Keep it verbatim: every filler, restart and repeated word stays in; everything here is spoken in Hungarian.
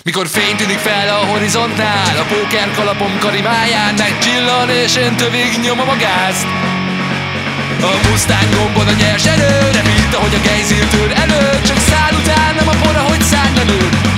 Mikor fény tűnik fel a horizontnál, a póker kalapom karimáján megcsillan és én tövig nyomom a gázt. A Mustang gombon a nyers erő repít, ahogy a gejzírtőr előtt, csak száll után nem a por, ahogy szárnya nő.